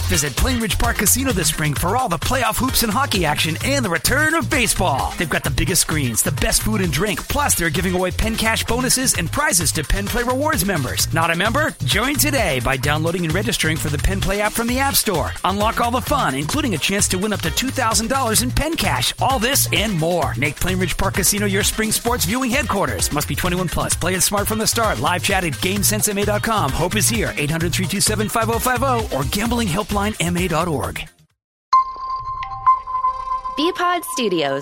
Visit Plainridge Park Casino this spring for all the playoff hoops and hockey action and the return of baseball. They've got the biggest screens, the best food and drink, plus they're giving away Penn Cash bonuses and prizes to Penn Play Rewards members. Not a member? Join today by downloading and registering for the Penn Play app from the App Store. Unlock all the fun, including a chance to win up to $2,000 in Penn Cash. All this and more. Make Plainridge Park Casino your spring sports viewing headquarters. Must be 21 plus. Play it smart from the start. Live chat at GameSenseMA.com. Hope is here. 800-327-5050 or gamblinghelplinema.org. BPod Studios.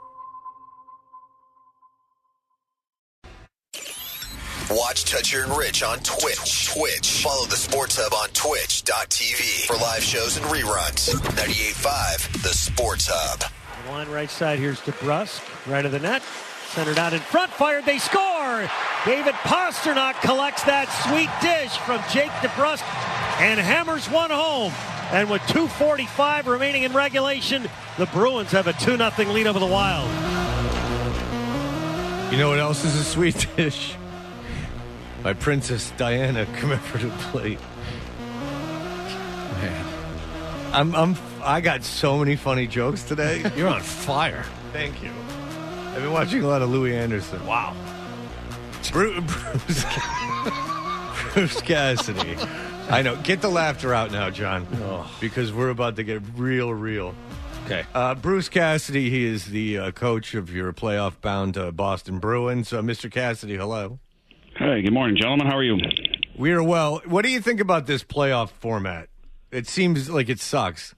Watch Toucher and Rich on Twitch. Follow the Sports Hub on twitch.tv for live shows and reruns. 98.5, the Sports Hub. Line right side, here's DeBrusk. Right of the net. Centered out in front, fired, they score! David Pasternak collects that sweet dish from Jake DeBrusk and hammers one home. And with 2:45 remaining in regulation, the Bruins have a 2-0 lead over the Wild. You know what else is a sweet dish? My Princess Diana commemorative plate. Man, I got so many funny jokes today. You're on fire. Thank you. I've been watching a lot of Louis Anderson. Wow. Bruce Cassidy. I know. Get the laughter out now, John, because we're about to get real. Okay. Bruce Cassidy, he is the coach of your playoff-bound Boston Bruins. Mr. Cassidy, hello. Hey, good morning, gentlemen. How are you? We are well. What do you think about this playoff format? It seems like it sucks.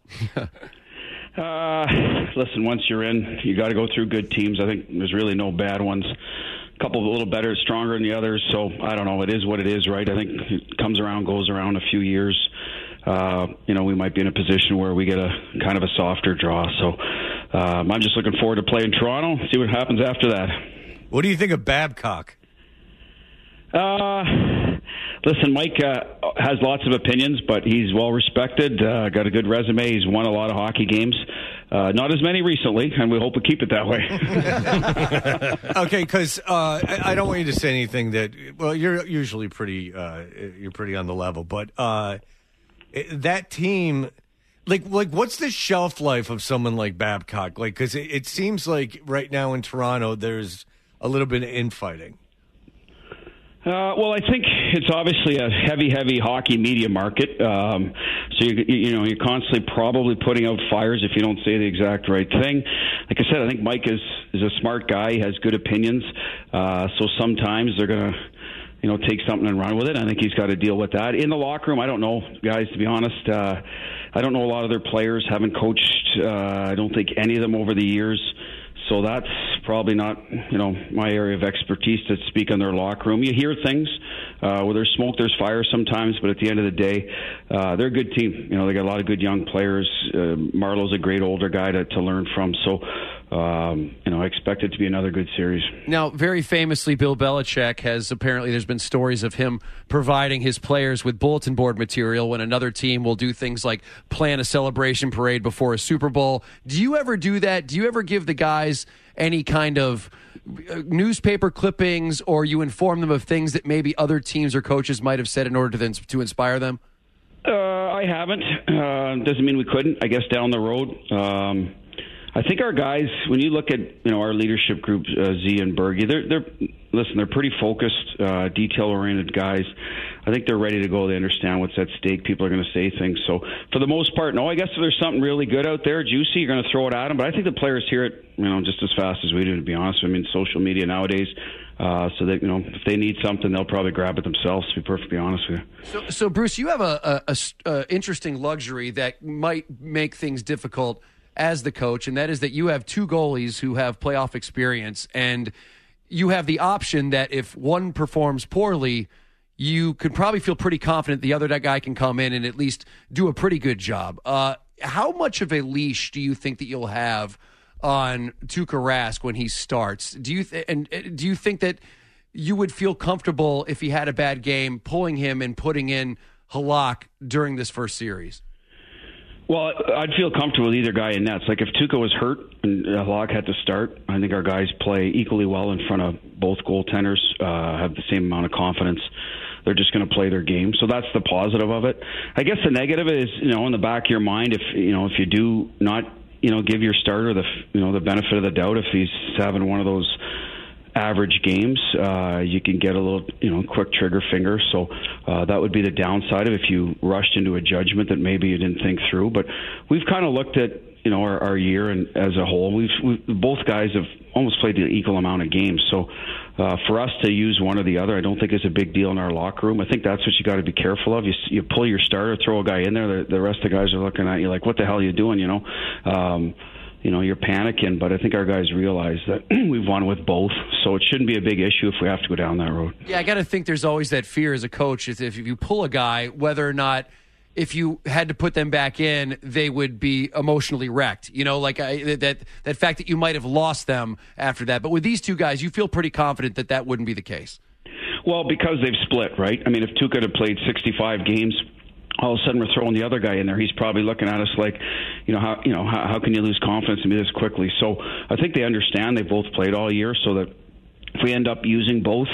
Listen, once you're in, you got to go through good teams. I think there's really no bad ones. A couple a little better, stronger than the others. So I don't know. It is what it is, right? I think it comes around, goes around a few years. We might be in a position where we get a kind of a softer draw. So I'm just looking forward to playing Toronto. See what happens after that. What do you think of Babcock? Listen, Mike has lots of opinions, but he's well respected, got a good resume. He's won a lot of hockey games. Not as many recently, and we hope we keep it that way. Okay, because I don't want you to say anything that, well, you're usually pretty on the level, but that team, like what's the shelf life of someone like Babcock? Like, because it seems like right now in Toronto there's a little bit of infighting. Well, I think it's obviously a heavy hockey media market. So you're constantly probably putting out fires if you don't say the exact right thing. Like I said, I think Mike is a smart guy. He has good opinions. So sometimes they're gonna, take something and run with it. I think he's got to deal with that. In the locker room, I don't know, guys. To be honest, I don't know a lot of their players. Haven't coached. I don't think any of them over the years. So that's probably not, my area of expertise to speak on their locker room. You hear things. Where there's smoke, there's fire sometimes. But at the end of the day, they're a good team. They got a lot of good young players. Marlowe's a great older guy to learn from. So, I expect it to be another good series. Now, very famously, Bill Belichick there's been stories of him providing his players with bulletin board material when another team will do things like plan a celebration parade before a Super Bowl. Do you ever do that? Do you ever give the guys any kind of newspaper clippings, or you inform them of things that maybe other teams or coaches might have said in order to inspire them? I haven't. Doesn't mean we couldn't, I guess, down the road. I think our guys, when you look at our leadership group, Z and Bergie, they're pretty focused, detail-oriented guys. I think they're ready to go. They understand what's at stake. People are going to say things. So for the most part, no. I guess if there's something really good out there, juicy, you're going to throw it at them. But I think the players hear it, just as fast as we do. To be honest, social media nowadays. So that if they need something, they'll probably grab it themselves. To be perfectly honest with you. So Bruce, you have a interesting luxury that might make things difficult as the coach, and that is that you have two goalies who have playoff experience, and you have the option that if one performs poorly, you could probably feel pretty confident the other guy can come in and at least do a pretty good job. How much of a leash do you think that you'll have on Tuukka Rask when he starts? Do you think that you would feel comfortable if he had a bad game pulling him and putting in Halak during this first series? Well, I'd feel comfortable with either guy in nets. Like if Tuukka was hurt and Halak had to start, I think our guys play equally well in front of both goaltenders, have the same amount of confidence. they're just going to play their game. So that's the positive of it. I guess the negative is, in the back of your mind, if you do not, give your starter the benefit of the doubt, if he's having one of those average games, you can get a little, quick trigger finger. So that would be the downside of if you rushed into a judgment that maybe you didn't think through. But we've kind of looked at, our year and as a whole. We've both guys have almost played the equal amount of games. So for us to use one or the other, I don't think is a big deal in our locker room. I think that's what you got to be careful of. You pull your starter, throw a guy in there, the rest of the guys are looking at you like, what the hell are you doing, you're panicking, but I think our guys realize that we've won with both, so it shouldn't be a big issue if we have to go down that road. Yeah, I got to think there's always that fear as a coach is if you pull a guy, whether or not if you had to put them back in, they would be emotionally wrecked. That fact that you might have lost them after that. But with these two guys, you feel pretty confident that wouldn't be the case. Well, because they've split, right? I mean, if Tuukka had played 65 games, all of a sudden we're throwing the other guy in there. He's probably looking at us like, how can you lose confidence in me this quickly? So I think they understand. They both played all year, so that if we end up using both,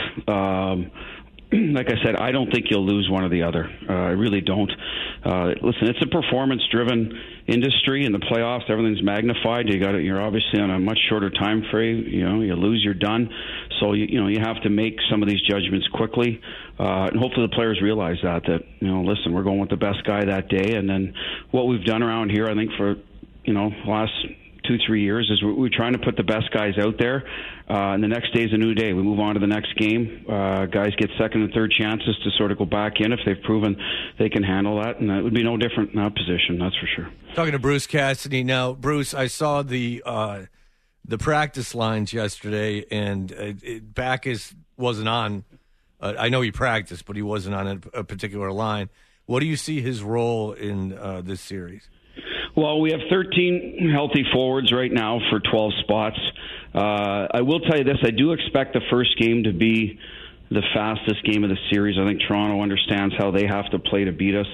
like I said, I don't think you'll lose one or the other. I really don't. Listen, it's a performance-driven industry. In the playoffs, everything's magnified. You're obviously on a much shorter time frame. You lose, you're done. So you have to make some of these judgments quickly, and hopefully the players realize that listen, we're going with the best guy that day. And then what we've done around here, I think for last 2-3 years is we're trying to put the best guys out there, and the next day is a new day. We move on to the next game. Guys get second and third chances to sort of go back in if they've proven they can handle that, and that would be no different in that position, that's for sure. Talking to Bruce Cassidy now. Bruce, I saw the practice lines yesterday, and Backes wasn't on. I know he practiced, but he wasn't on a particular line. What do you see his role in this series? Well, we have 13 healthy forwards right now for 12 spots. I will tell you this. I do expect the first game to be the fastest game of the series. I think Toronto understands how they have to play to beat us.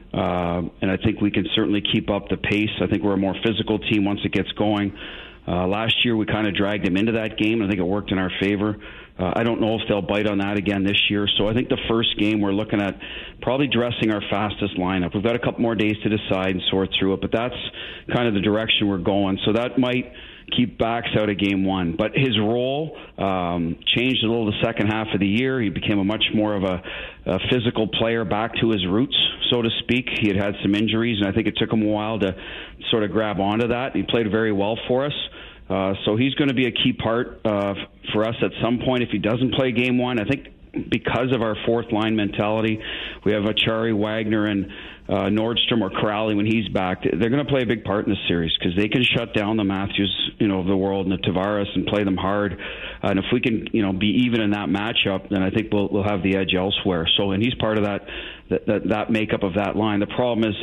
And I think we can certainly keep up the pace. I think we're a more physical team once it gets going. Last year, we kind of dragged them into that game, and I think it worked in our favor. I don't know if they'll bite on that again this year. So I think the first game we're looking at probably dressing our fastest lineup. We've got a couple more days to decide and sort through it, but that's kind of the direction we're going. So that might keep Backes out of game one. But his role changed a little the second half of the year. He became a much more of a physical player, back to his roots, so to speak. He had some injuries, and I think it took him a while to sort of grab onto that. He played very well for us. So he's going to be a key part for us at some point if he doesn't play game one. I think because of our fourth line mentality, we have Achari, Wagner, and Nordstrom or Crowley when he's back. They're going to play a big part in this series because they can shut down the Matthews, of the world and the Tavares and play them hard. And if we can, be even in that matchup, then I think we'll have the edge elsewhere. So, and he's part of that makeup of that line. The problem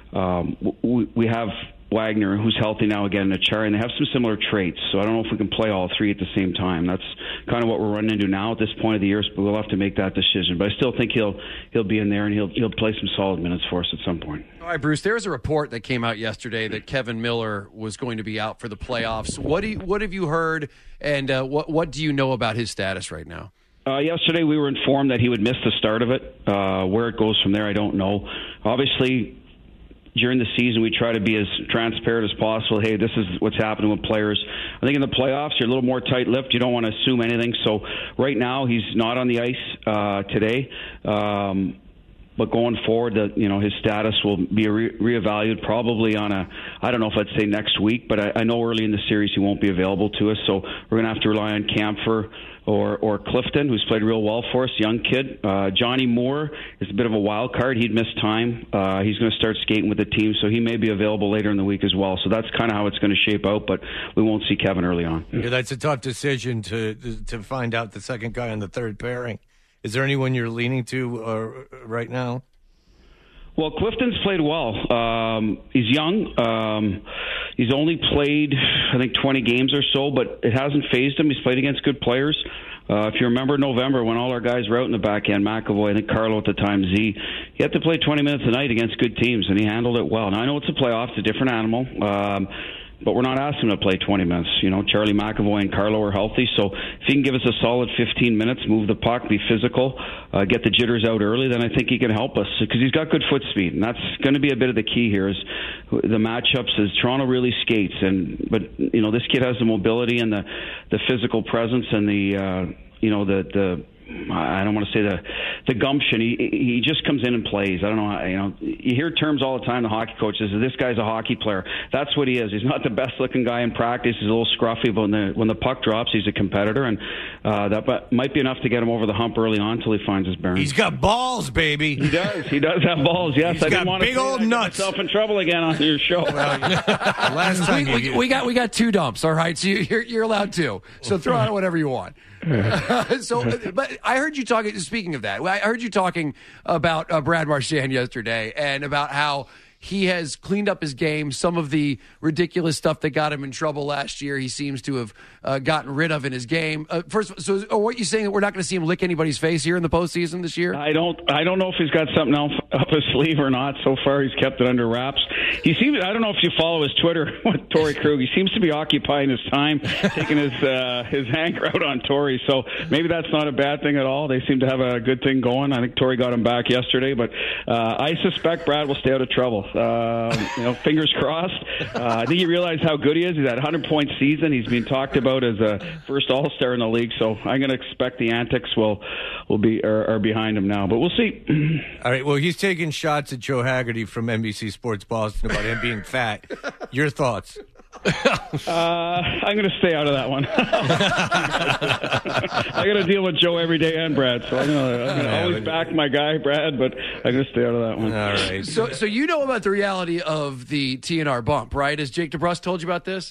is we have Wagner, who's healthy now again, and Achari, and they have some similar traits. So I don't know if we can play all three at the same time. That's kind of what we're running into now at this point of the year, but we'll have to make that decision. But I still think he'll be in there, and he'll play some solid minutes for us at some point. All right, Bruce, there was a report that came out yesterday that Kevin Miller was going to be out for the playoffs. What have you heard, and what do you know about his status right now? Yesterday we were informed that he would miss the start of it. Where it goes from there, I don't know. Obviously, during the season, we try to be as transparent as possible. Hey, this is what's happening with players. I think in the playoffs, you're a little more tight-lipped. You don't want to assume anything. So right now, he's not on the ice today. But going forward, his status will be reevaluated probably on I don't know if I'd say next week, but I know early in the series he won't be available to us. So we're going to have to rely on Kampfer or Clifton, who's played real well for us, young kid. Johnny Moore is a bit of a wild card. He'd missed time. He's going to start skating with the team, so he may be available later in the week as well. So that's kind of how it's going to shape out, but we won't see Kevin early on. Yeah, that's a tough decision to find out the second guy on the third pairing. Is there anyone you're leaning to right now? Well, Clifton's played well. He's young. He's only played, I think, 20 games or so, but it hasn't fazed him. He's played against good players. If you remember November when all our guys were out in the back end, McAvoy, I think Carlo at the time, Z, he had to play 20 minutes a night against good teams, and he handled it well. Now, I know it's a playoff. It's a different animal. but we're not asking him to play 20 minutes. You know, Charlie McAvoy and Carlo are healthy, so if he can give us a solid 15 minutes, move the puck, be physical, get the jitters out early, then I think he can help us because he's got good foot speed, and that's going to be a bit of the key here. Is the matchups is Toronto really skates, but you know, this kid has the mobility and the physical presence and the I don't want to say the gumption. He just comes in and plays. I don't know. You hear terms all the time. The hockey coaches, this guy's a hockey player. That's what he is. He's not the best looking guy in practice. He's a little scruffy, but when the puck drops, he's a competitor, and that might be enough to get him over the hump early on until he finds his bearings. He's got balls, baby. He does. He does have balls. Yes, He's got big old nuts. Myself in trouble again on your show. Last time we got 2 dumps. All right, so you're allowed 2. So throw out whatever you want. But I heard you talking. Speaking of that, I heard you talking about Brad Marchand yesterday and about how he has cleaned up his game. Some of the ridiculous stuff that got him in trouble last year, he seems to have gotten rid of in his game. First, so what are you saying that we're not going to see him lick anybody's face here in the postseason this year? I don't know if he's got something else up his sleeve or not. So far, he's kept it under wraps. He seems. I don't know if you follow his Twitter with Torrey Krug. He seems to be occupying his time, taking his anger out on Torrey. So maybe that's not a bad thing at all. They seem to have a good thing going. I think Torrey got him back yesterday, but I suspect Brad will stay out of trouble. Fingers crossed. I think he realized how good he is. He's at a 100-point season. He's being talked about as a first All-Star in the league. So I'm going to expect the antics are behind him now. But we'll see. All right. Well, he's taking shots at Joe Haggerty from NBC Sports Boston about him being fat. Your thoughts? I'm going to stay out of that one. I got to deal with Joe every day and Brad, so I'm going to always back my guy, Brad, but I'm going to stay out of that one. All right. So you know about the reality of the TNR bump, right? Has Jake DeBrusk told you about this?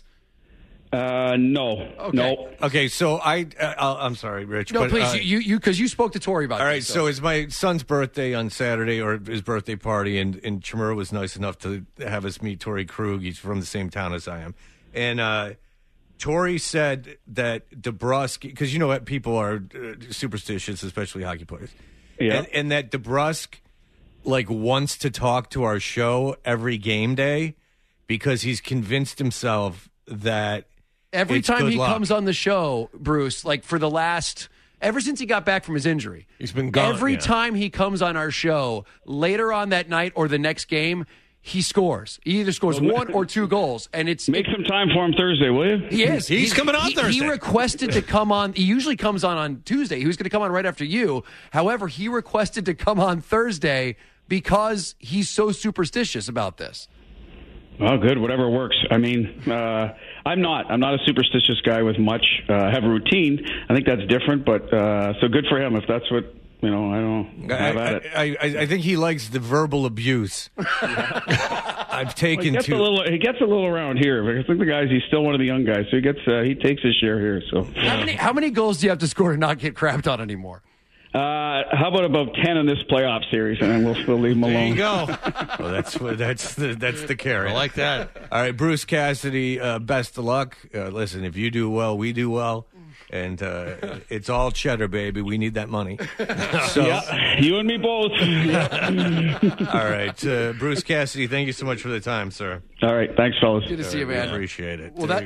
No. Okay. No. Okay, so I'm sorry, Rich. No, but, please, you because you spoke to Torrey about this. All right, so it's my son's birthday on Saturday, or his birthday party, and Chimera was nice enough to have us meet Torrey Krug. He's from the same town as I am. And Torrey said that DeBrusk, because you know what, people are superstitious, especially hockey players. Yeah. And that DeBrusk, wants to talk to our show every game day because he's convinced himself that every time he comes on the show, Bruce, ever since he got back from his injury, he's been gone. Every time he comes on our show, later on that night or the next game, he scores. He either scores 1 or 2 goals, and make some time for him Thursday, will you? He is. He's coming on Thursday. He requested to come on. He usually comes on Tuesday. He was going to come on right after you. However, he requested to come on Thursday because he's so superstitious about this. Oh, good. Whatever works. I mean, I'm not a superstitious guy with much. I have a routine. I think that's different, but so good for him if that's what. I don't have at it. I think he likes the verbal abuse. I've taken he gets a little around here. But I think the guys, he's still one of the young guys, so he takes his share here. So how many goals do you have to score to not get crapped on anymore? How about 10 in this playoff series, and then we'll leave him alone. There you go. Well, that's the carrot. I like that. All right, Bruce Cassidy, best of luck. Listen, if you do well, we do well. And it's all cheddar, baby. We need that money. So, yeah, you and me both. All right. Bruce Cassidy, thank you so much for the time, sir. All right. Thanks, fellas. Good to see you, man. Appreciate it. Well,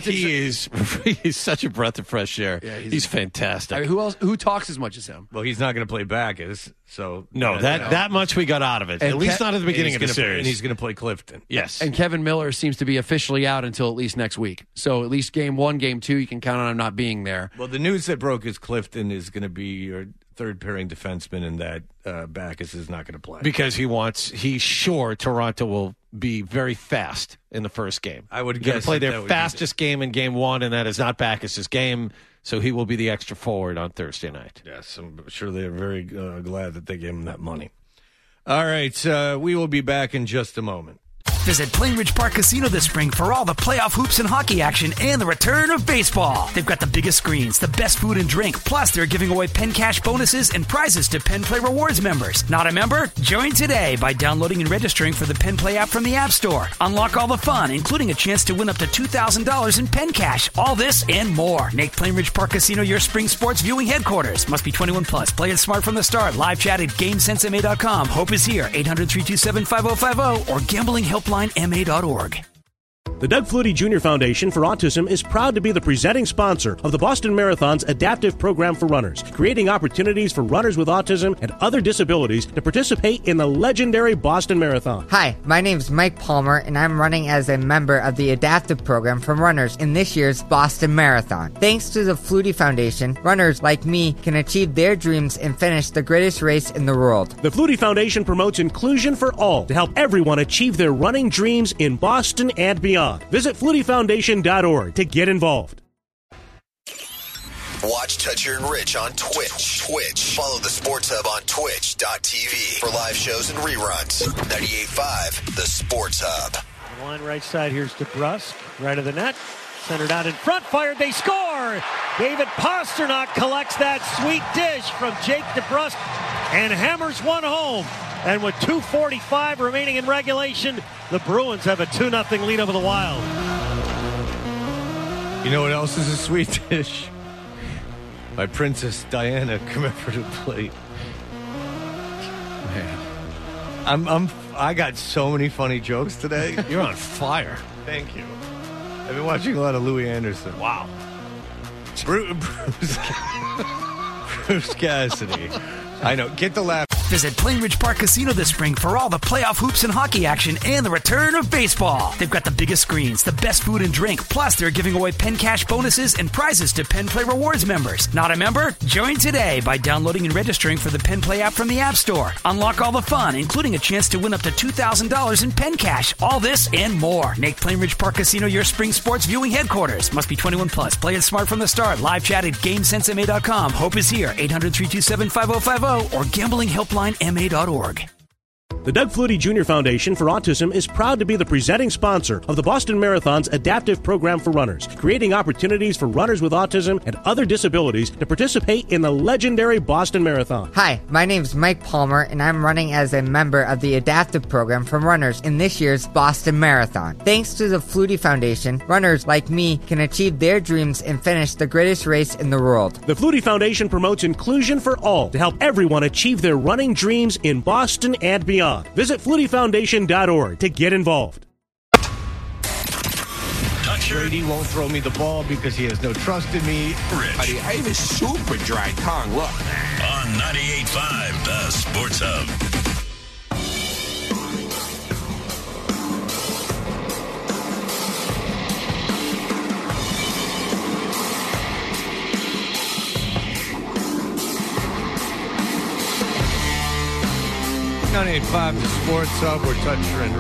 he's such a breath of fresh air. Yeah, he's fantastic. I mean, who talks as much as him? Well, he's not going to play Backus, so no, that much we got out of it. And at least not at the beginning of the series. And he's going to play Clifton. Yes. And Kevin Miller seems to be officially out until at least next week. So at least game 1, game 2, you can count on him not being there. Well, the news that broke is Clifton is going to be your third pairing defenseman, and that Backus is not going to play because he's sure Toronto will be very fast in the first game. I would guess guess play their fastest game in game 1, and that is not Backus's game. So he will be the extra forward on Thursday night. Yes, I'm sure they're very glad that they gave him that money. All right, we will be back in just a moment. Visit Plainridge Park Casino this spring for all the playoff hoops and hockey action and the return of baseball. They've got the biggest screens, the best food and drink, plus they're giving away Penn Cash bonuses and prizes to Penn Play Rewards members. Not a member? Join today by downloading and registering for the Penn Play app from the App Store. Unlock all the fun, including a chance to win up to $2,000 in Penn Cash. All this and more. Make Plainridge Park Casino your spring sports viewing headquarters. Must be 21 plus. Play it smart from the start. Live chat at GameSenseMA.com. Hope is here. 800-327-5050 or gamblinghelplinema.org. The Doug Flutie Jr. Foundation for Autism is proud to be the presenting sponsor of the Boston Marathon's adaptive program for runners, creating opportunities for runners with autism and other disabilities to participate in the legendary Boston Marathon. Hi, my name's Mike Palmer, and I'm running as a member of the adaptive program for runners in this year's Boston Marathon. Thanks to the Flutie Foundation, runners like me can achieve their dreams and finish the greatest race in the world. The Flutie Foundation promotes inclusion for all to help everyone achieve their running dreams in Boston and beyond. Visit FlutieFoundation.org to get involved. Watch Toucher and Rich on Twitch. Follow the Sports Hub on Twitch.tv for live shows and reruns. 98.5, the Sports Hub. The line right side, here's DeBrusque, right of the net. Centered out in front, fired, they score! David Pastrnak collects that sweet dish from Jake DeBrusque and hammers one home. And with 2:45 remaining in regulation, the Bruins have a 2-0 lead over the Wild. You know what else is a sweet dish? My Princess Diana commemorative plate. Man. I got so many funny jokes today. You're on fire. Thank you. I've been watching a lot of Louis Anderson. Wow. Bruce Cassidy. I know. Get the laugh. Visit Plainridge Park Casino this spring for all the playoff hoops and hockey action and the return of baseball. They've got the biggest screens, the best food and drink, plus they're giving away Penn Cash bonuses and prizes to Penn Play Rewards members. Not a member? Join today by downloading and registering for the Penn Play app from the App Store. Unlock all the fun, including a chance to win up to $2,000 in Penn Cash. All this and more. Make Plainridge Park Casino your spring sports viewing headquarters. Must be 21 plus. Play it smart from the start. Live chat at GameSenseMA.com. Hope is here. 800-327-5050 or GamblingHelplineMA.org. The Doug Flutie Jr. Foundation for Autism is proud to be the presenting sponsor of the Boston Marathon's adaptive program for runners, creating opportunities for runners with autism and other disabilities to participate in the legendary Boston Marathon. Hi, my name's Mike Palmer, and I'm running as a member of the adaptive program for runners in this year's Boston Marathon. Thanks to the Flutie Foundation, runners like me can achieve their dreams and finish the greatest race in the world. The Flutie Foundation promotes inclusion for all to help everyone achieve their running dreams in Boston and beyond. Visit FlutieFoundation.org to get involved. Brady won't throw me the ball because he has no trust in me. Rich. I have a super dry tongue. Look. On 98.5, the Sports Hub. On 98.5, the Sports Hub. We're Toucher and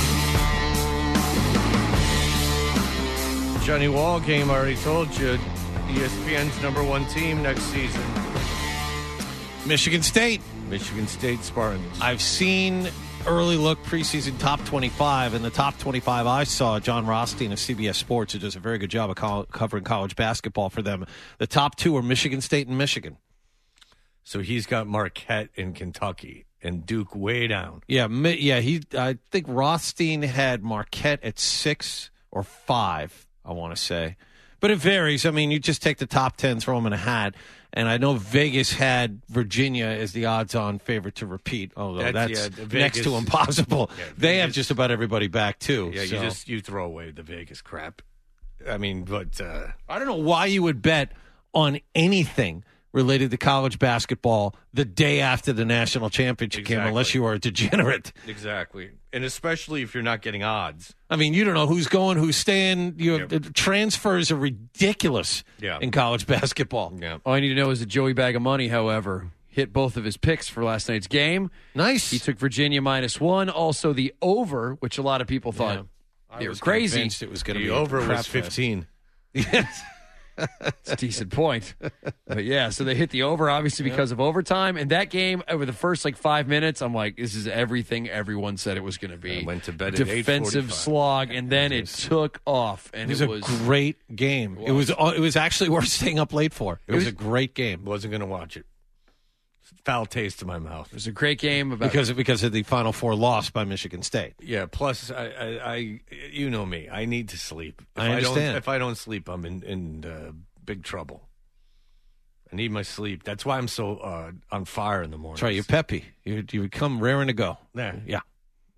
Rich. Johnny Wall game, I already told you. ESPN's #1 team next season. Michigan State. Michigan State Spartans. I've seen early look preseason top 25, and the top 25 I saw, John Rothstein of CBS Sports, who does a very good job of covering college basketball for them. The top two are Michigan State and Michigan. So he's got Marquette in Kentucky and Duke way down. Yeah. I think Rothstein had Marquette at 6 or 5, I want to say. But it varies. I mean, you just take the top 10, throw them in a hat. And I know Vegas had Virginia as the odds-on favorite to repeat, although that's next to impossible. Yeah, they have just about everybody back, too. Yeah, you throw away the Vegas crap. I mean, but... I don't know why you would bet on anything related to college basketball the day after the national championship game, unless you are a degenerate. Exactly. And especially if you're not getting odds. I mean, you don't know who's going, who's staying. Transfers are ridiculous in college basketball. Yeah. All I need to know is that Joey Bag of Money, however, hit both of his picks for last night's game. Nice. He took Virginia -1. Also the over, which a lot of people thought they were crazy. It was going to be the over was 15. Yes. It's a decent point. But yeah, so they hit the over, obviously, because of overtime. And that game, over the first 5 minutes, I'm like, this is everything everyone said it was going to be. I went to bed at defensive slog, and then it took off. And it was a great game. It was actually worth staying up late for. It was a great game. Wasn't going to watch it. Foul taste in my mouth. It was a great game because of the Final Four loss by Michigan State. Yeah. Plus, I you know me. I need to sleep. I understand. If I don't sleep, I'm in big trouble. I need my sleep. That's why I'm so on fire in the morning. That's right. You're peppy. You become raring to go. Yeah.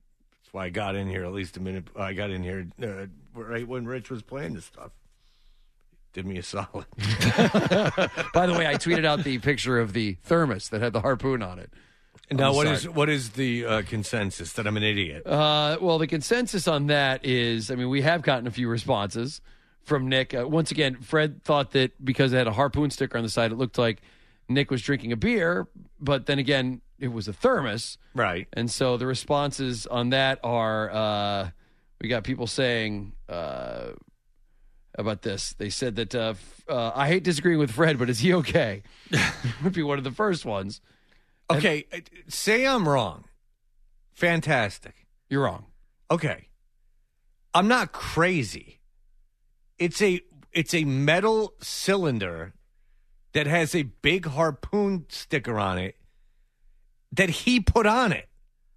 That's why I got in here at least a minute. I got in here right when Rich was playing this stuff. Did me a solid. By the way, I tweeted out the picture of the thermos that had the harpoon on it. Now, what is the consensus? That I'm an idiot? Well, the consensus on that is, I mean, we have gotten a few responses from Nick. Once again, Fred thought that because it had a harpoon sticker on the side, it looked like Nick was drinking a beer, but then again, it was a thermos. Right. And so the responses on that are, we got people saying about this. They said that, I hate disagreeing with Fred, but is he okay? Would be one of the first ones. Okay, say I'm wrong. Fantastic. You're wrong. Okay. I'm not crazy. It's a metal cylinder that has a big harpoon sticker on it that he put on it.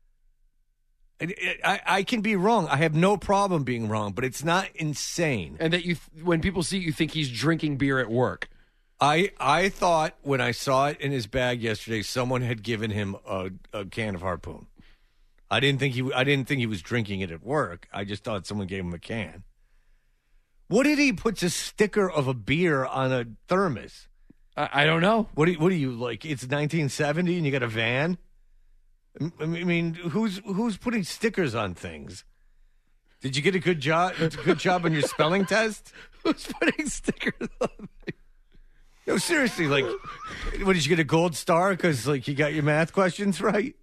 I can be wrong. I have no problem being wrong, but it's not insane. And that when people see it, you think he's drinking beer at work. I thought when I saw it in his bag yesterday, someone had given him a can of harpoon. I didn't think he was drinking it at work. I just thought someone gave him a can. What did he put a sticker of a beer on a thermos? I don't know. What are you like? It's 1970 and you got a van? I mean, who's putting stickers on things? Did you get a good job on your spelling test? Who's putting stickers on things? No, seriously, like, what, did you get a gold star because, like, you got your math questions right?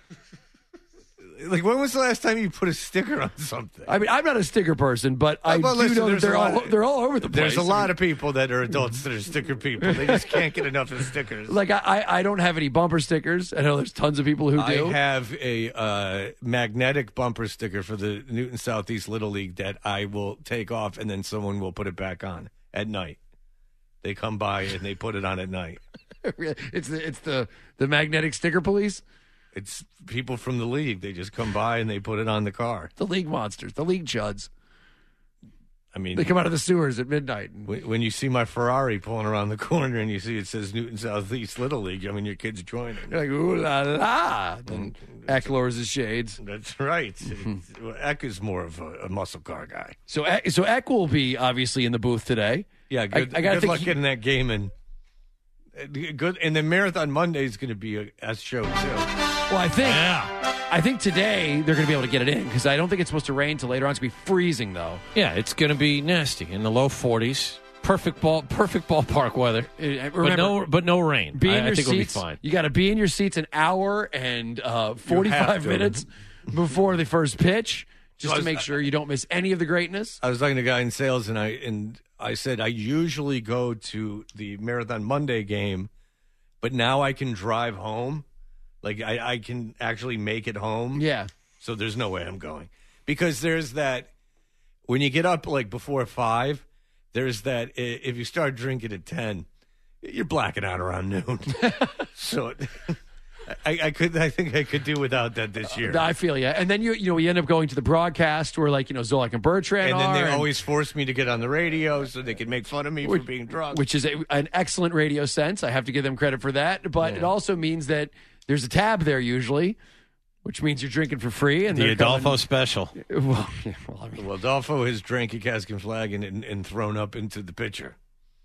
Like, when was the last time you put a sticker on something? I mean, I'm not a sticker person, but I do know that they're all over the place. There's a lot of people that are adults that are sticker people. They just can't get enough of stickers. Like, I don't have any bumper stickers. I know there's tons of people who do. I have a magnetic bumper sticker for the Newton Southeast Little League that I will take off, and then someone will put it back on at night. They come by and they put it on at night. It's the magnetic sticker police. It's people from the league. They just come by and they put it on the car. The league monsters, the league chuds. I mean, they come out of the sewers at midnight. When you see my Ferrari pulling around the corner and you see it says Newton Southeast Little League, I mean, your kid's joining. You're like, ooh la la. Then Eck lowers his shades. That's right. Eck is more of a muscle car guy. So Eck will be obviously in the booth today. Yeah, good luck getting that game in. Good, and then Marathon Monday is going to be a show too. Well, I think today they're going to be able to get it in because I don't think it's supposed to rain till later on. It's going to be freezing though. Yeah, it's going to be nasty in the low 40s. Perfect ballpark weather. Remember, but no rain. I think it'll be fine. You got to be in your seats an hour and 45 minutes before the first pitch, just to make sure you don't miss any of the greatness. I was talking to a guy in sales, and I said I usually go to the Marathon Monday game, but now I can drive home. Like, I can actually make it home. Yeah. So there's no way I'm going. Because there's that, when you get up, like, before 5, there's that, if you start drinking at 10, you're blacking out around noon. So I think I could do without that this year. I feel you. And then, you end up going to the broadcast where, like, Zolak and Bertrand and then they always force me to get on the radio so they can make fun of me for being drunk. Which is an excellent radio sense. I have to give them credit for that. But it also means that there's a tab there usually, which means you're drinking for free. And the Adolfo special. Well, Adolfo has drank a cask and flag and thrown up into the pitcher.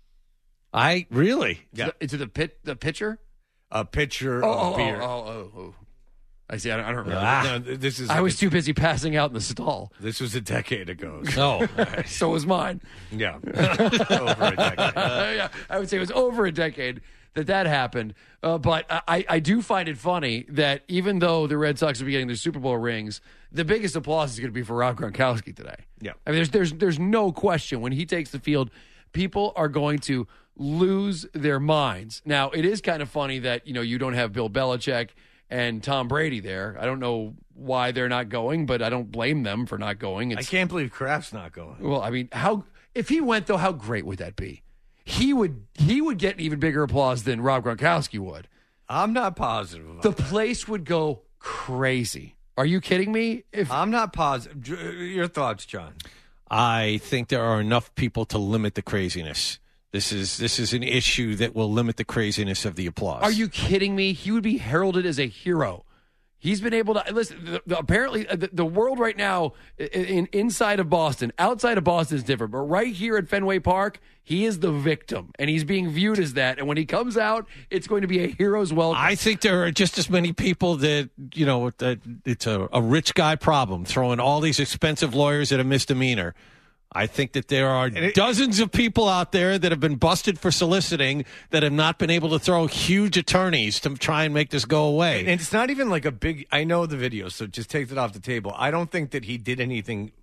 Really? Yeah. Into the pitcher? A pitcher of beer. Oh. I see. I don't remember. No, I was too busy passing out in the stall. This was a decade ago. Oh. So was mine. Yeah. Over a decade. Yeah, I would say it was over a decade that happened. But I do find it funny that even though the Red Sox will be getting their Super Bowl rings, the biggest applause is going to be for Rob Gronkowski today. Yeah. I mean, there's no question when he takes the field, people are going to lose their minds. Now, it is kind of funny that, you don't have Bill Belichick and Tom Brady there. I don't know why they're not going, but I don't blame them for not going. I can't believe Kraft's not going. Well, I mean, if he went, though, how great would that be? He would get even bigger applause than Rob Gronkowski would. I'm not positive about the place would go crazy. Are you kidding me? I'm not positive. Your thoughts, John? I think there are enough people to limit the craziness. This is an issue that will limit the craziness of the applause. Are you kidding me? He would be heralded as a hero. He's been able to listen. Apparently, the world right now, inside of Boston, outside of Boston is different. But right here at Fenway Park, he is the victim, and he's being viewed as that. And when he comes out, it's going to be a hero's welcome. I think there are just as many people that that it's a rich guy problem, throwing all these expensive lawyers at a misdemeanor. I think that there are dozens of people out there that have been busted for soliciting that have not been able to throw huge attorneys to try and make this go away. And it's not even like a big – I know the video, so just take it off the table. I don't think that he did anything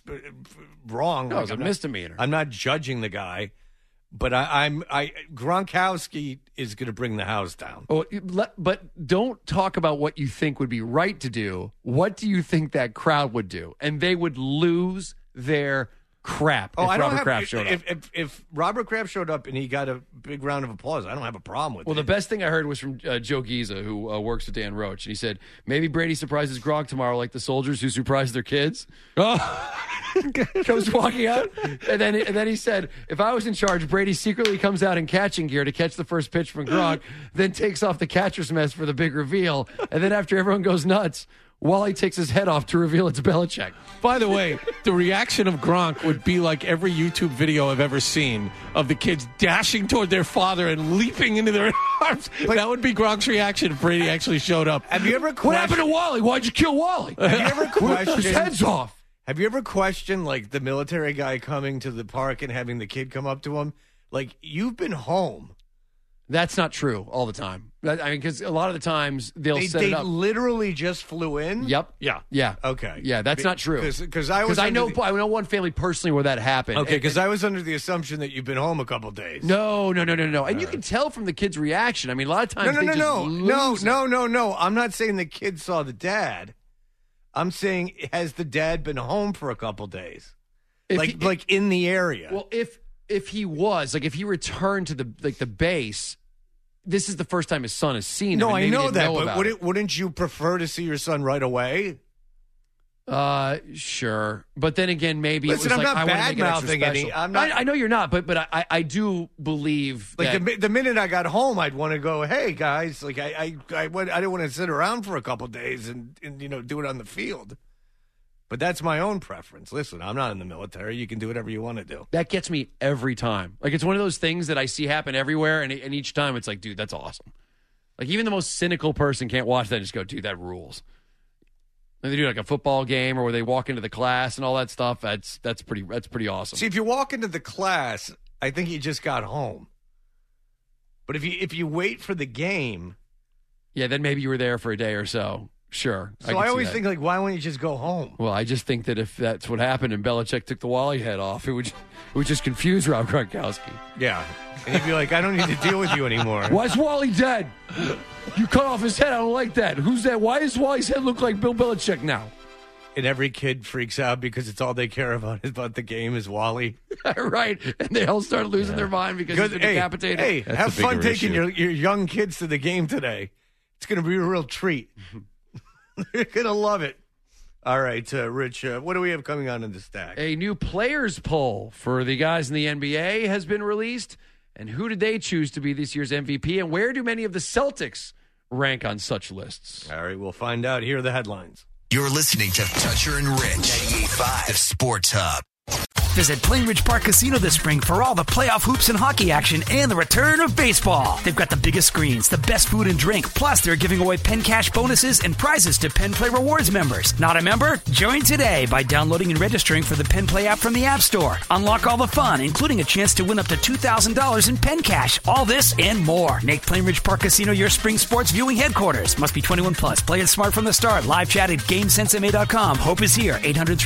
wrong. No, it was a misdemeanor. I'm not judging the guy, but Gronkowski is going to bring the house down. Oh, but don't talk about what you think would be right to do. What do you think that crowd would do? And they would lose their – crap. Oh, if Robert Kraft showed up. If Robert Kraft showed up and he got a big round of applause, I don't have a problem with it. Well, the best thing I heard was from Joe Giza, who works with Dan Roach. And he said, maybe Brady surprises Gronk tomorrow like the soldiers who surprise their kids. Comes walking out. And then he said, if I was in charge, Brady secretly comes out in catching gear to catch the first pitch from Gronk, then takes off the catcher's mess for the big reveal. And then after everyone goes nuts, Wally takes his head off to reveal it's Belichick. By the way, the reaction of Gronk would be like every YouTube video I've ever seen of the kids dashing toward their father and leaping into their arms. That would be Gronk's reaction if Brady actually showed up. Have you ever What happened to Wally? Why'd you kill Wally? Have you ever questioned his head's off? Have you ever questioned like the military guy coming to the park and having the kid come up to him? Like, you've been home. That's not true all the time. I mean, because a lot of the times they set it up. They literally just flew in? Yep. Yeah. Okay. Yeah, that's not true. Because I know one family personally where that happened. Okay, because I was under the assumption that you've been home a couple days. No. And you can tell from the kid's reaction. I mean, a lot of times No. I'm not saying the kid saw the dad. I'm saying, has the dad been home for a couple days? Like in the area? Well, if he was, like, if he returned to the base, this is the first time his son has seen him. No, I know that, but wouldn't you prefer to see your son right away? Sure. But then again, maybe Listen, it was I'm not I want to make it extra special. I know you're not, but I do believe like that the minute I got home, I'd want to go, hey, guys, like I didn't want to sit around for a couple days and do it on the field. But that's my own preference. Listen, I'm not in the military. You can do whatever you want to do. That gets me every time. Like, it's one of those things that I see happen everywhere, and each time it's like, dude, that's awesome. Like, even the most cynical person can't watch that and just go, dude, that rules. And they do like a football game or where they walk into the class and all that stuff. That's pretty awesome. See, if you walk into the class, I think you just got home. But if you wait for the game, yeah, then maybe you were there for a day or so. Sure. So I always think, like, why wouldn't you just go home? Well, I just think that if that's what happened and Belichick took the Wally head off, it would just confuse Rob Gronkowski. Yeah. And he'd be like, I don't need to deal with you anymore. Why is Wally dead? You cut off his head. I don't like that. Who's that? Why does Wally's head look like Bill Belichick now? And every kid freaks out because it's all they care about the game is Wally. Right. And they all start losing their mind because he's been decapitated. Hey, have fun taking your young kids to the game today. It's going to be a real treat. They're going to love it. All right, Rich, what do we have coming on in the stack? A new players poll for the guys in the NBA has been released. And who did they choose to be this year's MVP? And where do many of the Celtics rank on such lists? All right, we'll find out. Here are the headlines. You're listening to Toucher and Rich, 98.5 Sports Hub. Visit Plainridge Park Casino this spring for all the playoff hoops and hockey action and the return of baseball. They've got the biggest screens, the best food and drink, plus they're giving away Penn Cash bonuses and prizes to Penn Play Rewards members. Not a member? Join today by downloading and registering for the Penn Play app from the App Store. Unlock all the fun, including a chance to win up to $2,000 in Penn Cash. All this and more. Make Plainridge Park Casino your spring sports viewing headquarters. Must be 21 plus. Play it smart from the start. Live chat at GameSenseMA.com. Hope is here.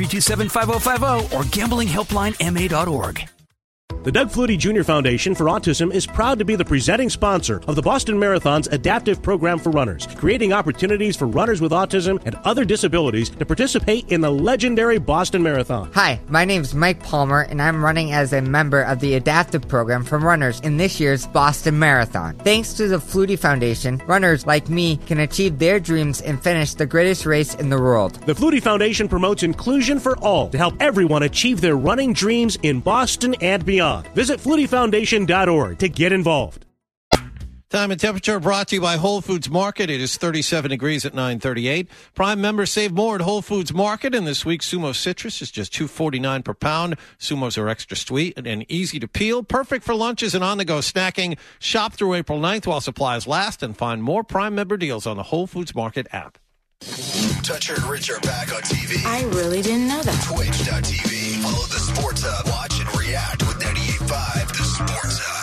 800-327-5050 or GamblingHelplineMA.org. The Doug Flutie Jr. Foundation for Autism is proud to be the presenting sponsor of the Boston Marathon's adaptive program for runners, creating opportunities for runners with autism and other disabilities to participate in the legendary Boston Marathon. Hi, my name's Mike Palmer, and I'm running as a member of the adaptive program for runners in this year's Boston Marathon. Thanks to the Flutie Foundation, runners like me can achieve their dreams and finish the greatest race in the world. The Flutie Foundation promotes inclusion for all to help everyone achieve their running dreams in Boston and beyond. Visit FlutieFoundation.org to get involved. Time and temperature brought to you by Whole Foods Market. It is 37 degrees at 9:38. Prime members save more at Whole Foods Market. And this week, Sumo Citrus is just $2.49 per pound. Sumos are extra sweet and easy to peel. Perfect for lunches and on-the-go snacking. Shop through April 9th while supplies last and find more Prime member deals on the Whole Foods Market app. Toucher and Rich are back on TV. I really didn't know that. Twitch.tv. Follow the Sports Hub. Watch and react with 98.5 The Sports Hub.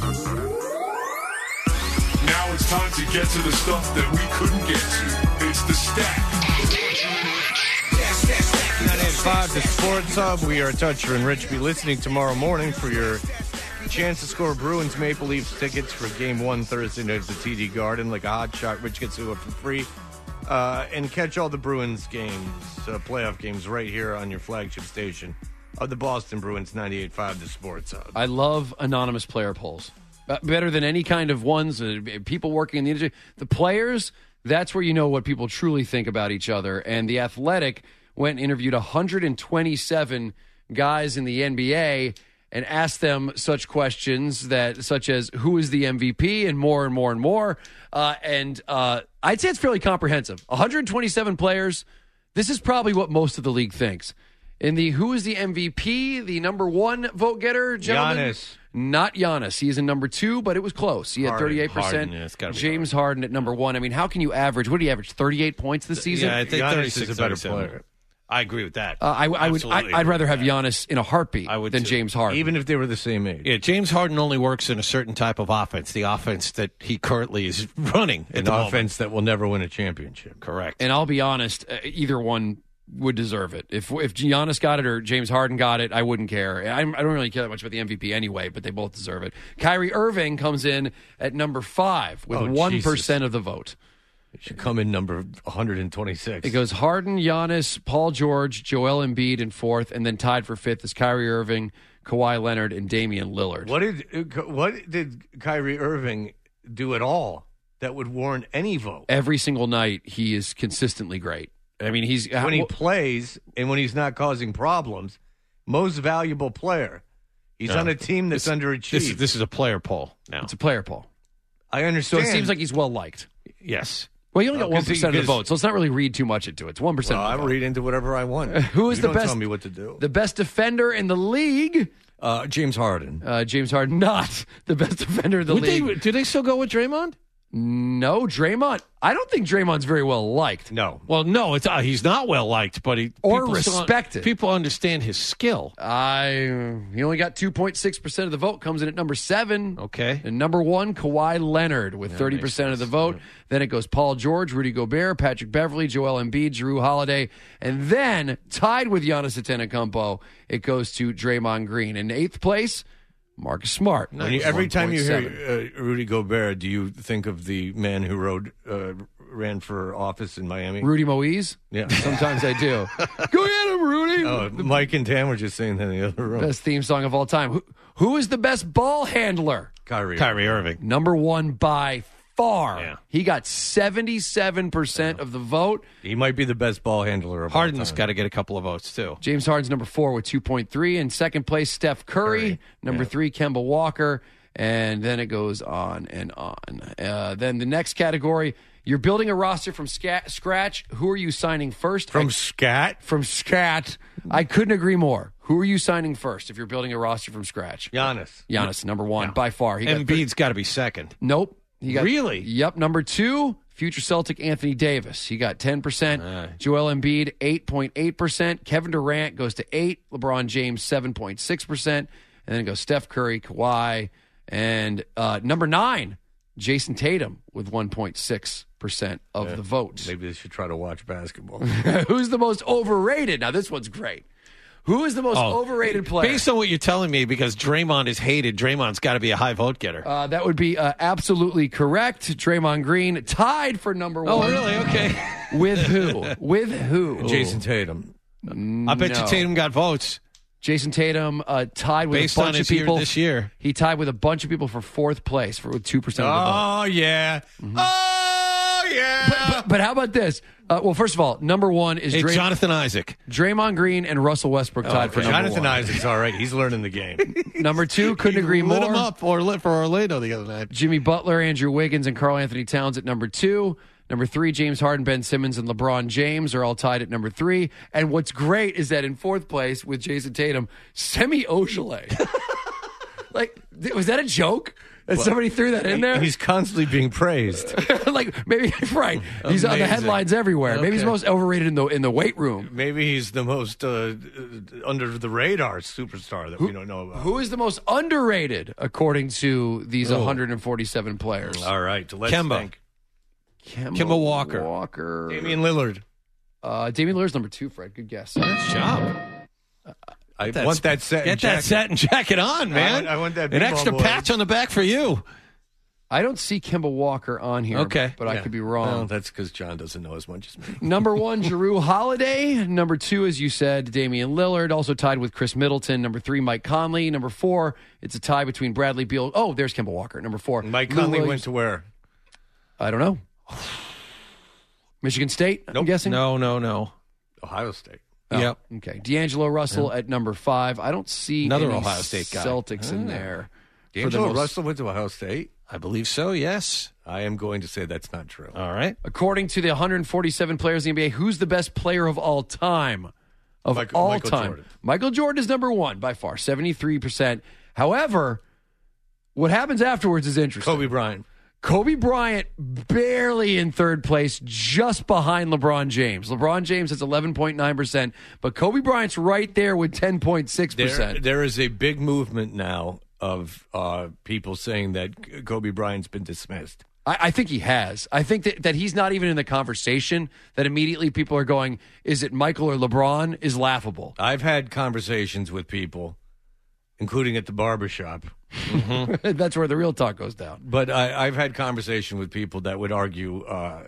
Now it's time to get to the stuff that we couldn't get to. It's the Stack. 98.5 The Sports Hub. We are Toucher and Rich. Be listening tomorrow morning for your chance to score Bruins Maple Leafs tickets for Game 1 Thursday night at the TD Garden. Like a hot shot, Rich gets to it for free. And catch all the Bruins games, playoff games, right here on your flagship station of the Boston Bruins, 98.5 The Sports Hub. I love anonymous player polls. Better than any kind of ones, people working in the industry. The players, that's where you know what people truly think about each other. And The Athletic went and interviewed 127 guys in the NBA and asked them such questions such as who is the MVP and more and more and more. And I'd say it's fairly comprehensive. 127 players. This is probably what most of the league thinks. In the who is the MVP, the number one vote getter, gentlemen? Giannis. Not Giannis. He's in number 2, but it was close. He had 38%. Harden, yeah, it's gotta be James Harden at number 1. I mean, how can you average? What did he average? 38 points this season? Yeah, I think Giannis 36 is a better 37. player. I agree with that. I'd rather have Giannis in a heartbeat than too. James Harden. Even if they were the same age. Yeah, James Harden only works in a certain type of offense, the offense that he currently is running. An offense that will never win a championship. Correct. And I'll be honest, either one would deserve it. If Giannis got it or James Harden got it, I wouldn't care. I don't really care that much about the MVP anyway, but they both deserve it. Kyrie Irving comes in at number 5 with 1% of the vote. It should come in number 126. It goes Harden, Giannis, Paul George, Joel Embiid in 4th, and then tied for 5th is Kyrie Irving, Kawhi Leonard, and Damian Lillard. What did Kyrie Irving do at all that would warrant any vote? Every single night, he is consistently great. I mean, he's when he plays and when he's not causing problems, most valuable player. He's on a team that's underachieved. This is a player poll now. It's a player poll. I So understand. it seems like he's well liked. Yes. Well, you only got 1% of the because- vote, so let's not really read too much into it. It's 1%. Well, I of the vote. read into whatever I want. Who is You the don't best? Tell me what to do. The best defender in the league? James Harden. James Harden, not the best defender in the league. Do they still go with Draymond? No, Draymond. I don't think Draymond's very well liked. No. Well, no, it's he's not well liked, but Or people still- respected. People understand his skill. He only got 2.6% of the vote. Comes in at number 7. Okay. And number 1, Kawhi Leonard with 30% of the vote. Then it goes Paul George, Rudy Gobert, Patrick Beverly, Joel Embiid, Jrue Holiday, and then tied with Giannis Antetokounmpo, it goes to Draymond Green. In 8th place, Marcus Smart. Every time you 1.7. hear Rudy Gobert, do you think of the man who ran for office in Miami? Rudy Moise? Yeah. Sometimes I do. Go get him, Rudy. Oh, Mike and Tam were just saying that in the other room. Best theme song of all time. Who is the best ball handler? Kyrie Irving. Number 1 by far. Yeah. He got 77% of the vote. He might be the best ball handler of all Harden's time. got to get a couple of votes, too. James Harden's number 4 with 2.3. In second place, Steph Curry. Number 3, Kemba Walker. And then it goes on and on. Then the next category, you're building a roster from scratch. Who are you signing first? From scat? From scat. I couldn't agree more. Who are you signing first if you're building a roster from scratch? Giannis, number 1 by far. Embiid's got to be second. Nope. He got, Really? Yep. Number 2, future Celtic Anthony Davis. He got 10%. Joel Embiid, 8.8%. Kevin Durant goes to 8%. LeBron James, 7.6%. And then it goes Steph Curry, Kawhi. And number 9, Jason Tatum with 1.6% of the vote. Maybe they should try to watch basketball. Who's the most overrated? Now, this one's great. Who is the most overrated player? Based on what you're telling me, because Draymond is hated, Draymond's got to be a high vote getter. That would be absolutely correct. Draymond Green tied for number 1. Oh, really? Okay. With who? With who? Jason Tatum. I bet you Tatum got votes. Jason Tatum tied with Based a on bunch his of people year this year. He tied with a bunch of people for 4th place with 2% of the vote. Oh, yeah. Oh, yeah. But how about this? Well, first of all, number one is Jonathan Isaac. Draymond Green and Russell Westbrook tied for number Jonathan one. Isaac's all right. He's learning the game. Number two, couldn't agree more. Lit him up for Orlando the other night. Jimmy Butler, Andrew Wiggins, and Karl Anthony Towns at number two. Number three, James Harden, Ben Simmons, and LeBron James are all tied at number three. And what's great is that in fourth place with Jason Tatum, Semi Ojeleye. Like, was that a joke? That somebody threw that in there? He's constantly being praised. Like, maybe, right. He's on the headlines everywhere. Okay. Maybe he's most overrated in the weight room. Maybe he's the most under the radar superstar that we don't know about. Who is the most underrated according to these 147 players? All right, let's Kemba. think. Kemba Walker. Damian Lillard. Damian Lillard's number two, Fred. Good guess. Nice job. I want that set. Get and that jacket. set and jacket on, man. I want that an big extra ball boy. patch on the back for you. I don't see Kemba Walker on here. Okay. But I could be wrong. Well, that's because John doesn't know as much as me. Number one, Jrue Holiday. Number two, as you said, Damian Lillard, also tied with Chris Middleton. Number three, Mike Conley. Number four, it's a tie between Bradley Beal. Oh, there's Kemba Walker. Number four, Mike Lou Conley Williams. went to where? I don't know. Michigan State, I'm guessing? No. Ohio State. Oh, Yep. Okay. D'Angelo Russell at number five. I don't see Another any Ohio State guy. Celtics in there. D'Angelo Russell went to Ohio State? I believe so, yes. I am going to say that's not true. All right. According to the 147 players in the NBA, who's the best player of all time? Michael Jordan. Michael Jordan is number one by far, 73%. However, what happens afterwards is interesting. Kobe Bryant. Kobe Bryant barely in third place, just behind LeBron James. LeBron James has 11.9%, but Kobe Bryant's right there with 10.6%. There is a big movement now of people saying that Kobe Bryant's been dismissed. I think he has. I think that he's not even in the conversation, that immediately people are going, is it Michael or LeBron, is laughable. I've had conversations with people, including at the barbershop. Mm-hmm. That's where the real talk goes down. But I've had conversation with people that would argue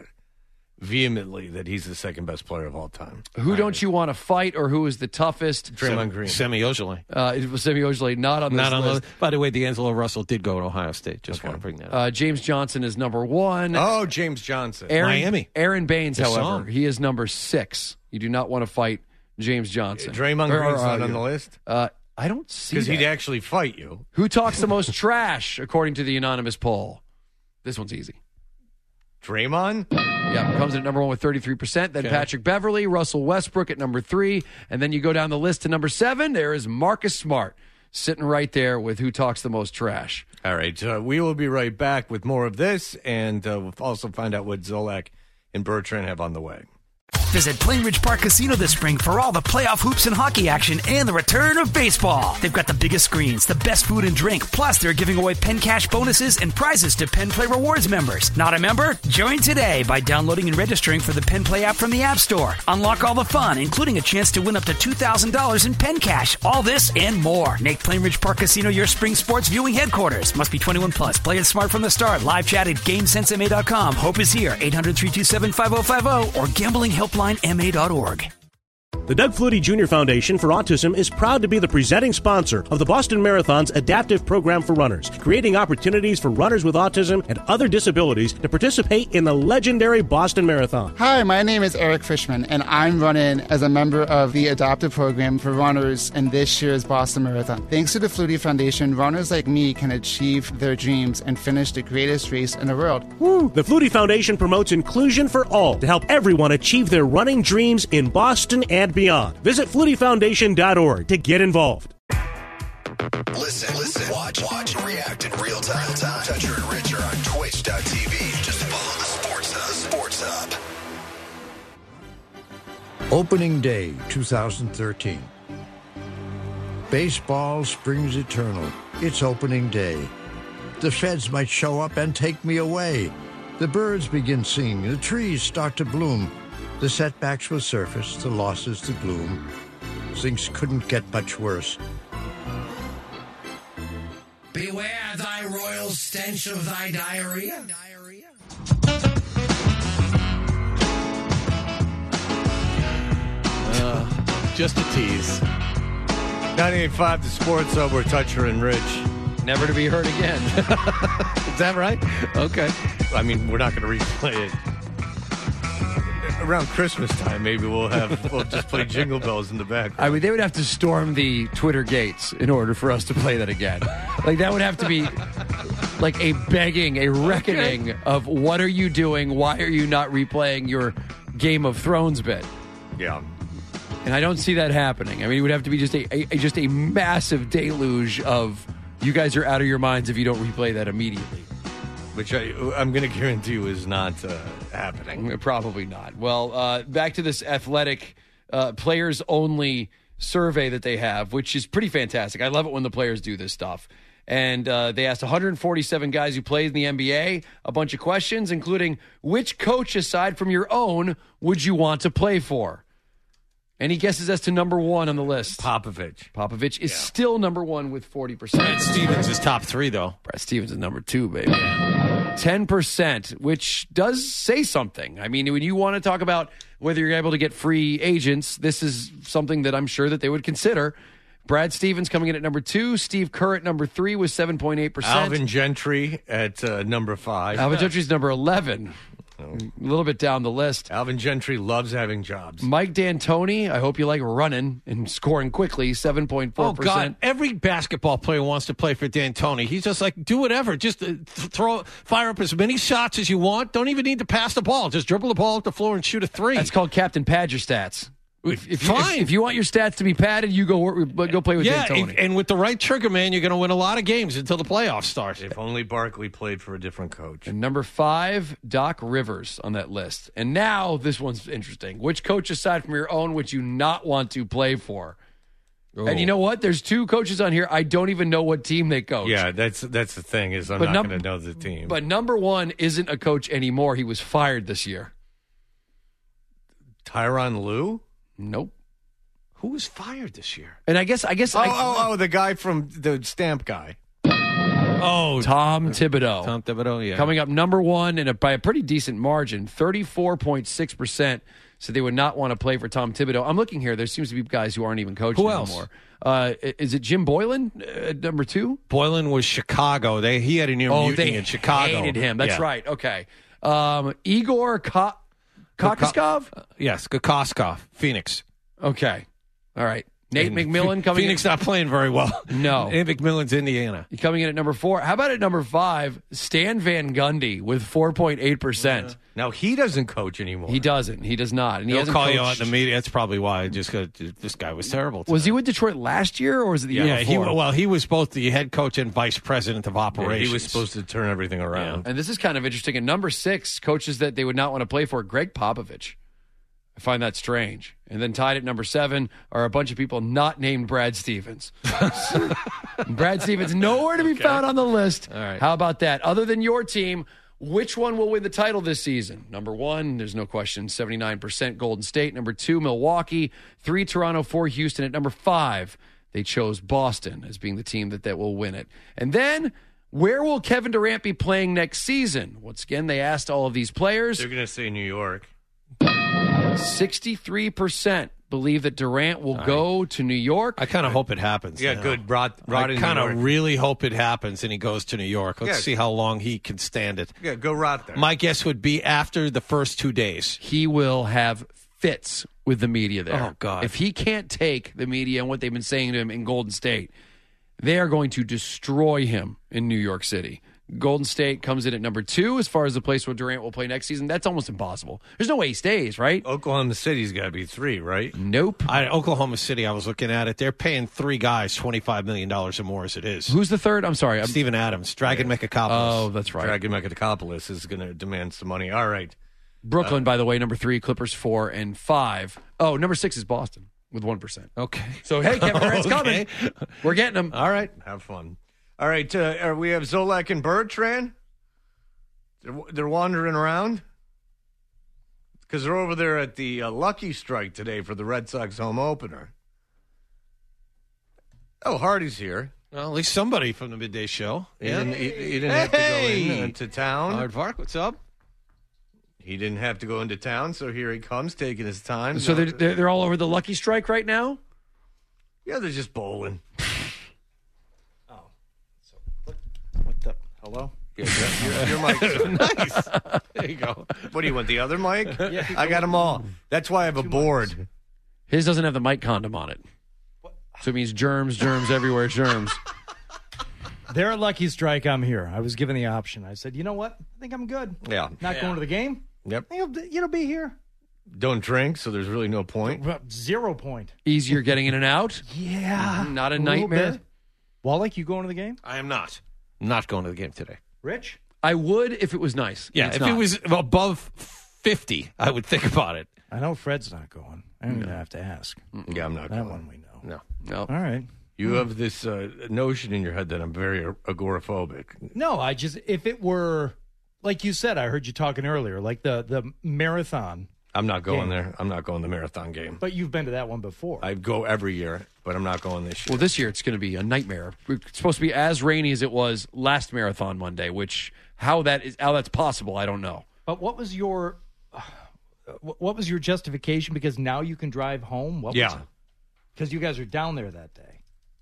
vehemently that he's the second best player of all time. Who don't you want to fight, or who is the toughest? Draymond Green. Semi Ojeleye. It was Semi Ojeleye, not on this list. By the way, D'Angelo Russell did go to Ohio State. Just want to bring that up. James Johnson is number one. Oh, James Johnson. Miami. Aaron Baines, Just saw however, him. he is number 6. You do not want to fight James Johnson. Draymond Green's not on the list? I don't see Because that. he'd actually fight you. Who talks the most trash, according to the anonymous poll? This one's easy. Draymond? Yeah, comes in at number one with 33%. Then Patrick Beverly, Russell Westbrook at number 3. And then you go down the list to number 7. There is Marcus Smart sitting right there with who talks the most trash. All right. We will be right back with more of this, and we'll also find out what Zolak and Bertrand have on the way. Visit Plainridge Park Casino this spring for all the playoff hoops and hockey action and the return of baseball. They've got the biggest screens, the best food and drink, plus they're giving away Penn Cash bonuses and prizes to Penn Play Rewards members. Not a member? Join today by downloading and registering for the Penn Play app from the App Store. Unlock all the fun, including a chance to win up to $2,000 in Penn Cash. All this and more. Make Plainridge Park Casino your spring sports viewing headquarters. Must be 21 plus. Play it smart from the start. Live chat at GameSenseMA.com. Hope is here. 800-327-5050 or GamblingHelplineMA.org. The Doug Flutie Jr. Foundation for Autism is proud to be the presenting sponsor of the Boston Marathon's adaptive program for runners, creating opportunities for runners with autism and other disabilities to participate in the legendary Boston Marathon. Hi, my name is Eric Fishman, and I'm running as a member of the adaptive program for runners in this year's Boston Marathon. Thanks to the Flutie Foundation, runners like me can achieve their dreams and finish the greatest race in the world. Woo! The Flutie Foundation promotes inclusion for all to help everyone achieve their running dreams in Boston and beyond. Visit FlutieFoundation.org to get involved. Listen, watch, and react in real time. Toucher and Rich are on Twitch.tv. Just follow the Sports Hub. Opening Day 2013. Baseball springs eternal. It's opening day. The feds might show up and take me away. The birds begin singing. The trees start to bloom. The setbacks will surface, the losses, the gloom. Things couldn't get much worse. Beware thy royal stench of thy diarrhea. Just a tease. 98.5 The Sports Hub, we're Toucher and Rich. Never to be heard again. Is that right? Okay. I mean, we're not going to replay it. around Christmas time, maybe we'll just play Jingle Bells in the background. I mean, they would have to storm the Twitter gates in order for us to play that again. Like, that would have to be like a begging, a reckoning of what are you doing? Why are you not replaying your Game of Thrones bit? Yeah. And I don't see that happening. I mean, it would have to be just a massive deluge of you guys are out of your minds if you don't replay that immediately. Which I'm going to guarantee you is not happening. Probably not. Well, back to this athletic players-only survey that they have, which is pretty fantastic. I love it when the players do this stuff. And they asked 147 guys who played in the NBA a bunch of questions, including which coach aside from your own would you want to play for? Any guesses as to number one on the list? Popovich. Popovich is still number one with 40%. Brad Stevens is top three, though. Brad Stevens is number two, baby. 10%, which does say something. I mean, when you want to talk about whether you're able to get free agents, this is something that I'm sure that they would consider. Brad Stevens coming in at number two. Steve Kerr at number three with 7.8%. Alvin Gentry at number 5. Alvin Gentry's number 11. A little bit down the list. Alvin Gentry loves having jobs. Mike D'Antoni, I hope you like running and scoring quickly, 7.4%. Oh, God. Every basketball player wants to play for D'Antoni. He's just like, do whatever. Just fire up as many shots as you want. Don't even need to pass the ball. Just dribble the ball up the floor and shoot a three. That's called Captain Pad your stats. Fine. If you want your stats to be padded, you go play with D'Antoni. And with the right trigger man, you're going to win a lot of games until the playoffs start. If only Barkley played for a different coach. And number 5, Doc Rivers on that list. And now this one's interesting. Which coach aside from your own would you not want to play for? Oh. And you know what? There's 2 coaches on here. I don't even know what team they coach. Yeah, that's the thing is I'm not going to know the team. But number 1 isn't a coach anymore. He was fired this year. Tyronn Lue? Nope. Who was fired this year? And I guess. The guy from the stamp guy. Oh, Tom Thibodeau. Tom Thibodeau, yeah. Coming up number 1 and by a pretty decent margin, 34.6%. So they would not want to play for Tom Thibodeau. I'm looking here. There seems to be guys who aren't even coaching anymore. Is it Jim Boylan at number 2? Boylan was Chicago. He had a near mutiny in Chicago. Hated him. That's right. Okay. Igor Kokoskov? Yes, Kokoskov, Phoenix. Okay. All right. Nate McMillan coming Phoenix not playing very well. No. Nate McMillan's Indiana. Coming in at number 4. How about at number 5, Stan Van Gundy with 4.8%. Yeah. Now, he doesn't coach anymore. He doesn't. He does not. And He'll call you out in the media. That's probably why. This guy was terrible. Was he with Detroit last year or was it the year before? He was both the head coach and vice president of operations. Yeah, he was supposed to turn everything around. Yeah. And this is kind of interesting. At number 6, coaches that they would not want to play for, Greg Popovich. I find that strange. And then tied at number 7 are a bunch of people not named Brad Stevens. Brad Stevens, nowhere to be found on the list. All right. How about that? Other than your team, which one will win the title this season? Number 1, there's no question, 79% Golden State. Number 2, Milwaukee. 3, Toronto. 4, Houston. At number 5, they chose Boston as being the team that will win it. And then, where will Kevin Durant be playing next season? Once again, they asked all of these players. They're going to say New York. 63% believe that Durant will go to New York. I kind of hope it happens. Yeah, good. I kind of really hope it happens and he goes to New York. Let's see how long he can stand it. Yeah, go rot there. My guess would be after the first 2 days. He will have fits with the media there. Oh, God. If he can't take the media and what they've been saying to him in Golden State, they are going to destroy him in New York City. Golden State comes in at number 2 as far as the place where Durant will play next season. That's almost impossible. There's no way he stays, right? Oklahoma City's got to be 3, right? Nope. Oklahoma City, I was looking at it. They're paying 3 guys $25 million or more as it is. Who's the third? I'm sorry. Steven Adams. Dragon Mekakopoulos. Oh, that's right. Dragon Mekakopoulos is going to demand some money. All right. Brooklyn, by the way, number 3, Clippers 4 and 5. Oh, number 6 is Boston with 1%. Okay. So, hey, Kevin Durant's coming. We're getting him. All right. Have fun. All right. We have Zolak and Bertrand. They're wandering around because they're over there at the Lucky Strike today for the Red Sox home opener. Oh, Hardy's here. Well, at least somebody from the midday show. He didn't have to go into town. Hard Park, what's up? He didn't have to go into town, so here he comes, taking his time. So they're all over the Lucky Strike right now? Yeah, they're just bowling. What the? Hello? Your mic. Nice. There you go. What do you want, the other mic? Yeah. I got them all. That's why I have a board. Mics. His doesn't have the mic condom on it. So it means germs everywhere, germs. They're a lucky strike I'm here. I was given the option. I said, you know what? I think I'm good. Yeah. Not going to the game? Yep. You'll be here. Don't drink, so there's really no point. 0 point. Easier getting in and out? Yeah. Not a nightmare? Wallach, you going to the game? I am not. Not going to the game today. Rich? I would if it was nice. Yeah, if it was above 50, I would think about it. I know Fred's not going. I don't even have to ask. Yeah, I'm not going. That one we know. No. All right. You have this notion in your head that I'm very agoraphobic. No, if it were, like you said, I heard you talking earlier, like the marathon. I'm not going there. I'm not going to the marathon game. But you've been to that one before. I go every year, but I'm not going this year. Well, this year it's going to be a nightmare. It's supposed to be as rainy as it was last Marathon Monday, which how that's possible, I don't know. But what was your justification? Because now you can drive home? Because you guys are down there that day.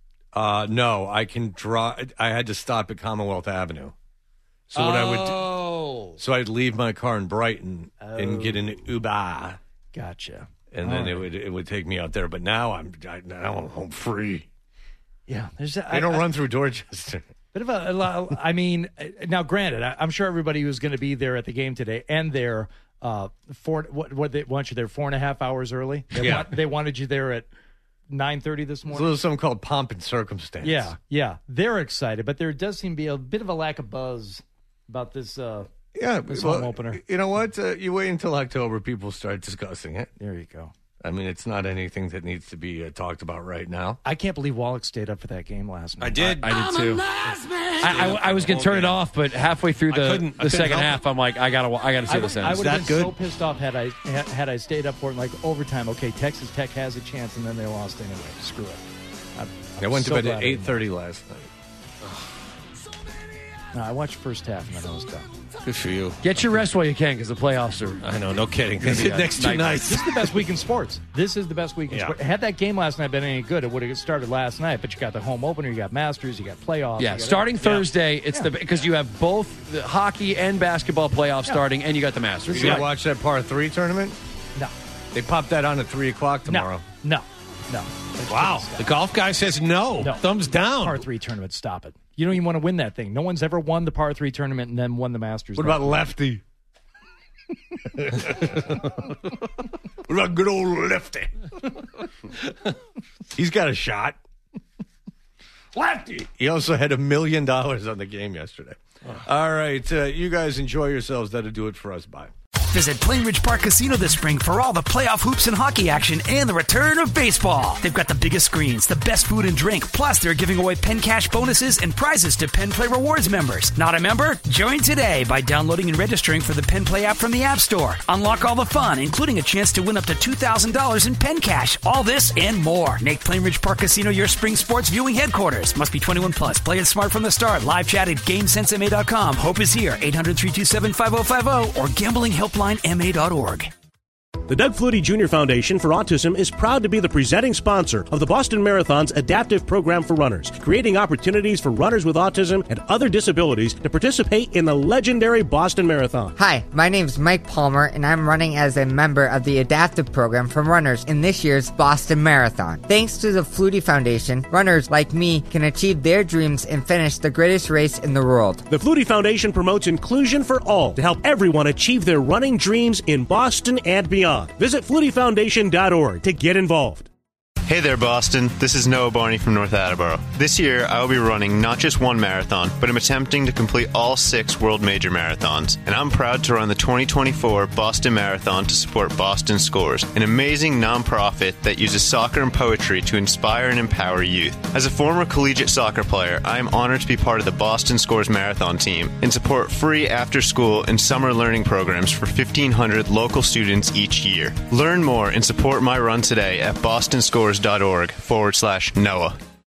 No, I can drive. I had to stop at Commonwealth Avenue. So what I would do, so I'd leave my car in Brighton and get an Uber. Gotcha. And then it would take me out there. But now I'm home free. Yeah, they don't run through Dorchester. Bit of a I mean, now granted, I'm sure everybody who's going to be there at the game today and there, they want you there 4.5 hours early. They wanted you there at 9:30 this morning. So there's something called pomp and circumstance. Yeah, they're excited, but there does seem to be a bit of a lack of buzz about this. This home opener. You know what? You wait until October, people start discussing it. There you go. I mean, it's not anything that needs to be talked about right now. I can't believe Wallach stayed up for that game last night. I did. I did too. I was going to turn it off, but halfway through the second half, I'm like, I gotta see this ends. I would have been so pissed off had I stayed up for it like overtime. Okay, Texas Tech has a chance, and then they lost anyway. Screw it. I went to bed at 8:30 last night. No, I watched first half, and then I was done. Good for you. Get your rest while you can, because the playoffs are. I know, no kidding. Next 2 nights. This is the best week in sports. Sports. Had that game last night been any good, it would have started last night. But you got the home opener, you got Masters, you got playoffs. Yeah, starting Thursday, it's because you have both the hockey and basketball playoffs starting, and you got the Masters. You watch that par 3 tournament? No. They popped that on at 3 o'clock tomorrow. No. Wow. The golf guy says no. Thumbs down. Par 3 tournament, stop it. You don't even want to win that thing. No one's ever won the par 3 tournament and then won the Masters. What about Lefty? What about good old Lefty? He's got a shot. Lefty! He also had $1 million on the game yesterday. All right. You guys enjoy yourselves. That'll do it for us. Bye. Visit Plainridge Park Casino this spring for all the playoff hoops and hockey action and the return of baseball. They've got the biggest screens, the best food and drink, plus they're giving away Penn Cash bonuses and prizes to Penn Play Rewards members. Not a member? Join today by downloading and registering for the Penn Play app from the App Store. Unlock all the fun, including a chance to win up to $2,000 in Penn Cash. All this and more. Make Plainridge Park Casino your spring sports viewing headquarters. Must be 21 plus. Play it smart from the start. Live chat at GameSenseMA.com. Hope is here. 800-327-5050 or gamblinghelplinema.org. The Doug Flutie Jr. Foundation for Autism is proud to be the presenting sponsor of the Boston Marathon's adaptive program for runners, creating opportunities for runners with autism and other disabilities to participate in the legendary Boston Marathon. Hi, my name's Mike Palmer, and I'm running as a member of the adaptive program for runners in this year's Boston Marathon. Thanks to the Flutie Foundation, runners like me can achieve their dreams and finish the greatest race in the world. The Flutie Foundation promotes inclusion for all to help everyone achieve their running dreams in Boston and beyond. Visit FlutieFoundation.org to get involved. Hey there, Boston. This is Noah Barney from North Attleboro. This year, I will be running not just one marathon, but I'm attempting to complete all 6 world major marathons. And I'm proud to run the 2024 Boston Marathon to support Boston Scores, an amazing nonprofit that uses soccer and poetry to inspire and empower youth. As a former collegiate soccer player, I am honored to be part of the Boston Scores Marathon team and support free after-school and summer learning programs for 1,500 local students each year. Learn more and support my run today at bostonscores.org/Noah.